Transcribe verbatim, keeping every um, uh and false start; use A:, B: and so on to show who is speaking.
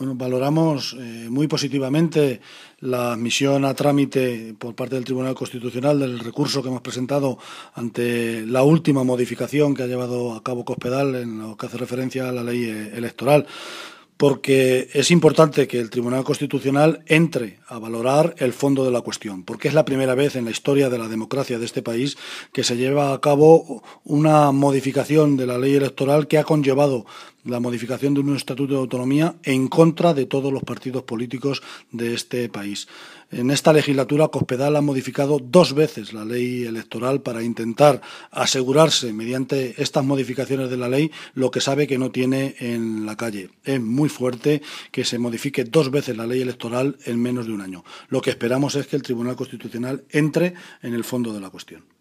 A: Bueno, valoramos eh, muy positivamente la admisión a trámite por parte del Tribunal Constitucional del recurso que hemos presentado ante la última modificación que ha llevado a cabo Cospedal en lo que hace referencia a la ley electoral, porque es importante que el Tribunal Constitucional entre a valorar el fondo de la cuestión, porque es la primera vez en la historia de la democracia de este país que se lleva a cabo una modificación de la ley electoral que ha conllevado la modificación de un estatuto de autonomía en contra de todos los partidos políticos de este país. En esta legislatura, Cospedal ha modificado dos veces la ley electoral para intentar asegurarse, mediante estas modificaciones de la ley, lo que sabe que no tiene en la calle. Es muy fuerte que se modifique dos veces la ley electoral en menos de un año. Lo que esperamos es que el Tribunal Constitucional entre en el fondo de la cuestión.